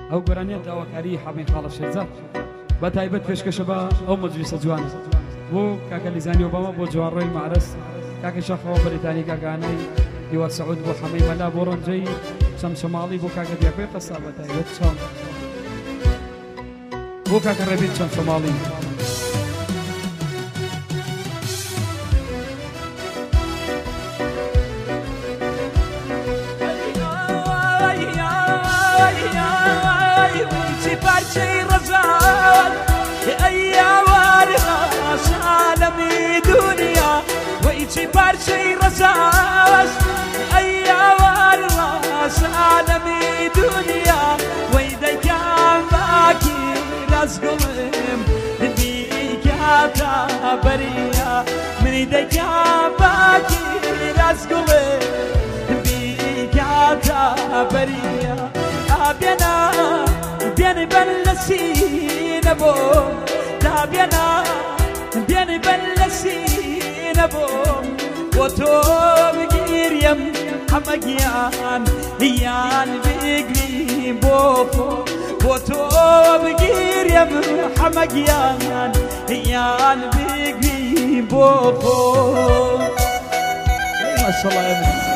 ئەو گۆرانیە داواکاری حەمین خاڵە شێرزاد بە تایبەت پێشکەشە بە ئەو مەجلیسە جوانە بۆ کاکە لیزانی ئۆباما بۆ جوانڕۆی معرەس کاکە شەخەوە بەریتانی کاکانەی دیوار سەعود بۆ حەمەی مەلا بۆ ڕەنجەی چەمچەماڵی بۆ کاکە دیاکۆی قەسا بە تایبەت چۆن بۆ کاکە ڕێبێت چەمچەماڵی parçayı razan ya var alemi dünya ve içi parçayı razan ya var alemi dünya ve de kambaki razgulum dikata bariya meni de kambaki razgulum dikata bariya abena بيني بلسين ابو لا بيني بلسين ابو وتوب جيريم حمقيان هيان بيقلي بوكو وتوب جيريم حمقيان هيان بيقلي بوكو ما شاء الله يا ابني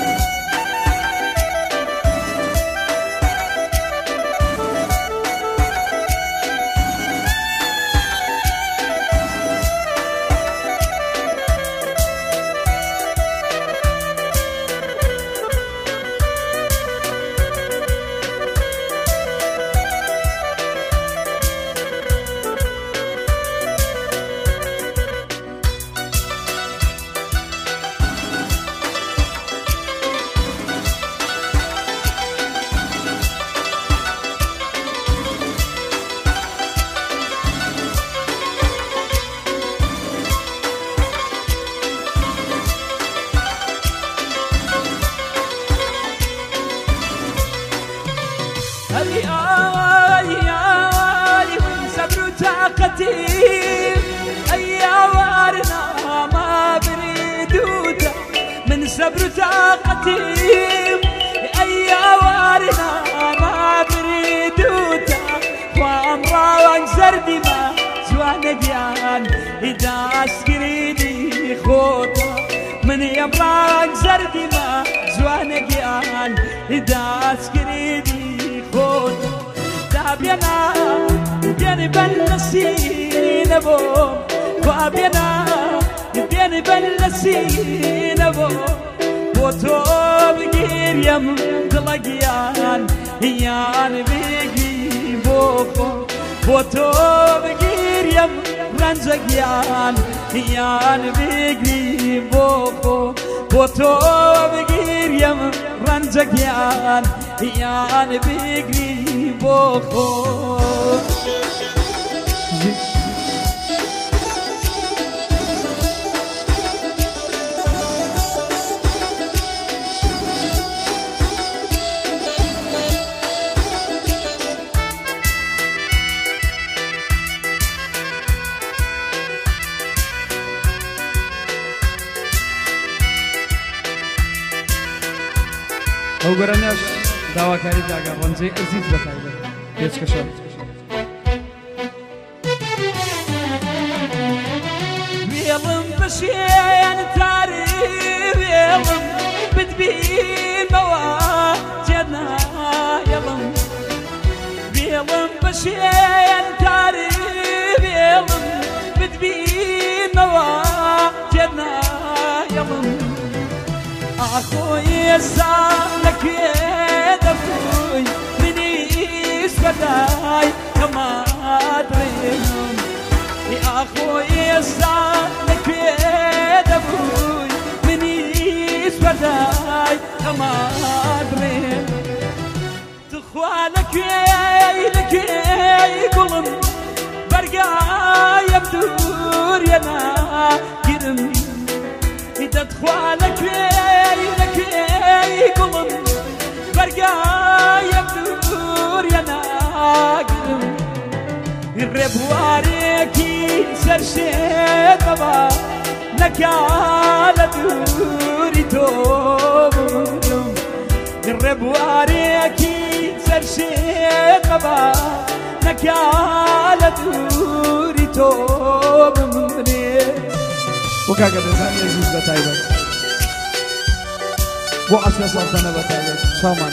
صبر طاقتي أي وارنا ما بريدوتا وأمرا وانزردي ما زوانا جيان إذا أسكريني خوتا من يمرا وانزردي ما زوانا جيان إذا أسكريني خوتا دابينا بيني بلسين أبو وابينا بيني بلسين أبو وتوب جيريم دلقيان هيان بيجي بوكو وتوب جيريم رنزقيان هيان بيجي بوكو وتوب جيريم رنزقيان هيان بيجي بوكو ئەو گۆرانیاش داواکاری کاکە ڕەنجەی ئەزیز بە تایبەت پێشکەشە وێڵم بەشێن تاری وێڵم بتبینەوە جێنایەڵم وێڵم بەشێن تاری وێڵم بتبینەوە جێنایەڵم أخوي سالك يدفوي منيس بداي كما أدريهم يا أخوي سالك يدفوي منيس بداي كما أدريهم تخوالك يلك يقولن برقا يبدور ينا قرم إذا تخوالك يقولن برقا يبدور يا ناقم الربواريكي سرشيد بابا نكالة دوري توبم الربواريكي سرشيد بابا نكالة دوري توب مني وكاكا دزاني عزيز بتايبة وعشرة سلطنة بتايبة شامان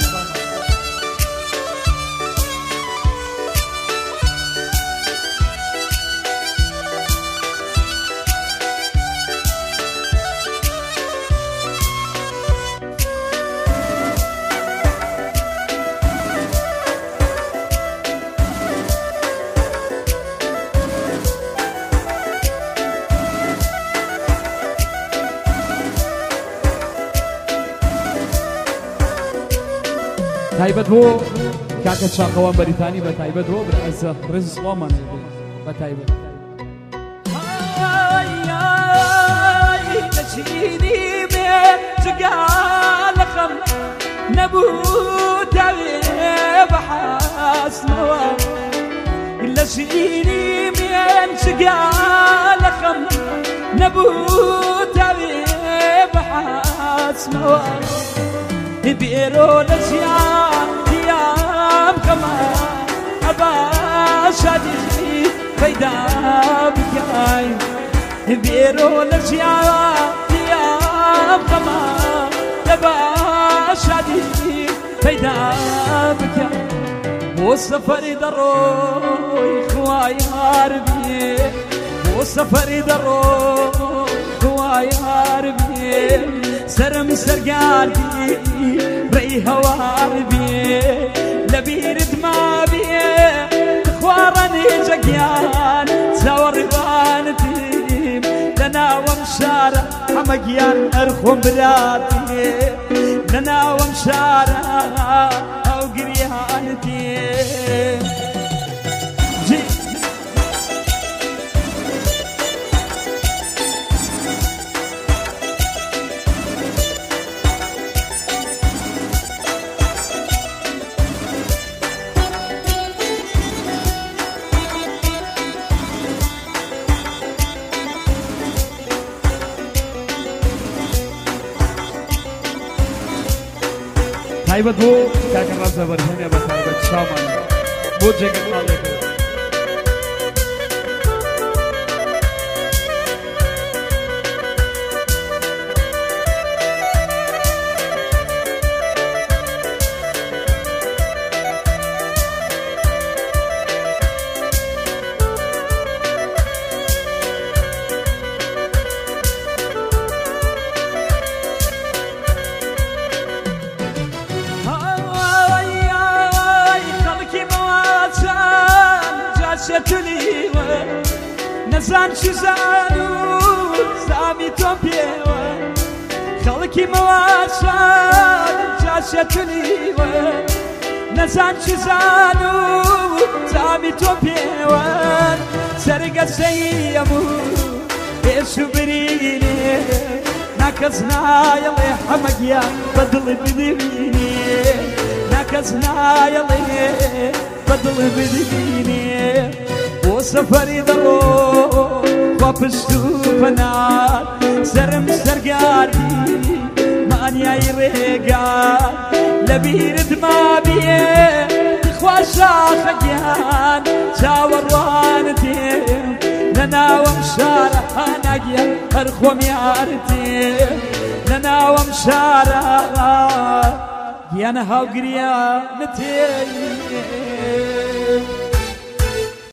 تايبت بو كاكا شاقوان بريطاني بتايبت بو برعزة رز سلومان بتايبت نشيني من تقال خم نبوت بحاس نوام نشيني من تقال خم نبوت بحاس نوام بيرو لسيان ديام كما أبا شادي فيدا بكاي بيرو لسيان ديام كما أبا شادي فيدا بكاي والسفر دروي خواي هاربي والسفر دروي خواي هاربي سرم سرقاردي ري هواربي لبيرد ما بي خوارني جقيان سور بانتي لنا ومشارة حمقيان ارخو براتي لنا ومشارة او قريانتي تايبت بو كاكا رزا برهنة بتايبت شامان بو جيكت مالك نزان شزانو سامي توبيوا خلقي مواسان جاشتنيوا نزان شزانو سامي توبيوا سرق سيمو يسبريني نكزنا يلي حمقيا بدل بديني نكزنا يلي بدل بديني وسفري ضرو وابستو فنار سرم سرقاردي ماني اي ريقار لبيرد ما بيه خواشا خيان شاور وانتي لنا ومشارة ناقيا ارخو ميارتي لنا ومشارة يانا هاو قريانتي